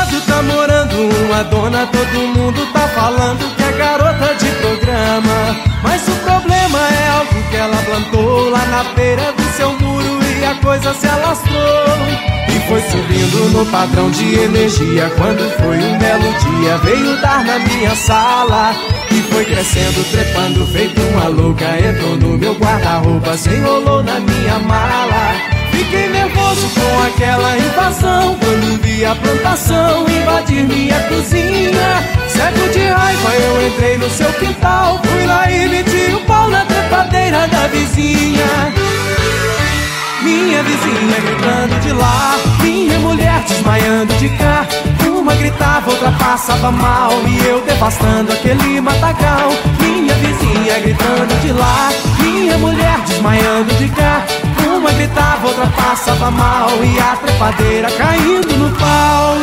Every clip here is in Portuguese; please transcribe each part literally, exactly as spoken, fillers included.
lado tá morando uma dona, todo mundo tá falando que é garota de programa. Mas o problema é algo que ela plantou lá na beira do seu muro e a coisa se alastrou. E foi subindo no padrão de energia, quando foi um belo dia veio dar na minha sala. E foi crescendo, trepando, feito uma louca, entrou no meu guarda-roupa, se enrolou na minha mala. Fiquei nervoso com aquela invasão, quando vi a plantação invadir minha cozinha. Cego de raiva eu entrei no seu quintal, fui lá e meti o pau na trepadeira da vizinha. Minha vizinha gritando de lá, minha mulher desmaiando de cá. Uma gritava, outra passava mal e eu devastando aquele matagal. Minha vizinha gritando de lá, minha mulher desmaiando de cá. Uma gritava, outra passava mal e a trepadeira caindo no pau.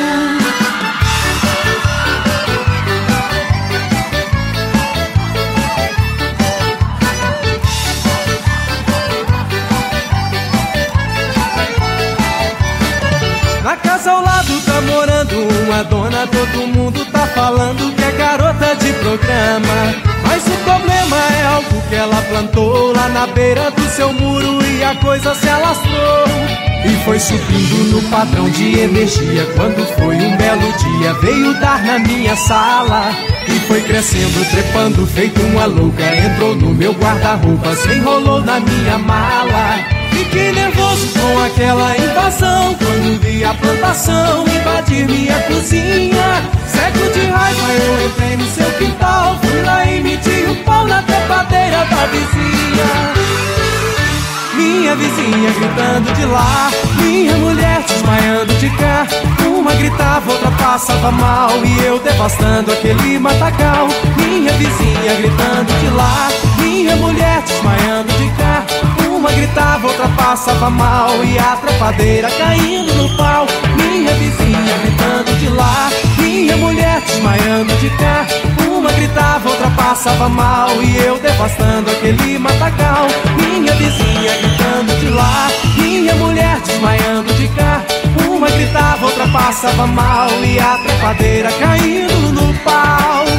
Na casa ao lado tá morando uma dona, todo mundo tá falando que é garota de programa. Mas o problema é algo que ela plantou lá na beira do seu muro e a coisa se alastrou. E foi subindo no padrão de energia, quando foi um belo dia veio dar na minha sala. E foi crescendo, trepando, feito uma louca, entrou no meu guarda-roupa, se enrolou na minha mala. Fiquei nervoso com aquela invasão, quando vi a plantação invadir minha cozinha. Cego de raiva eu entrei no seu quintal, fui lá e meti o pau na trepadeira da vizinha. Minha vizinha gritando de lá, minha mulher desmaiando de cá. Uma gritava, outra passava mal e eu devastando aquele matagal. Minha vizinha gritando de lá, minha mulher desmaiando de cá. Uma gritava, outra passava mal e a trepadeira caindo no pau. Minha vizinha gritando de lá, minha mulher desmaiando de cá. Uma gritava, outra passava mal e eu devastando aquele matagal. Minha vizinha gritando de lá, minha mulher desmaiando de cá. Uma gritava, outra passava mal e a trepadeira caindo no pau.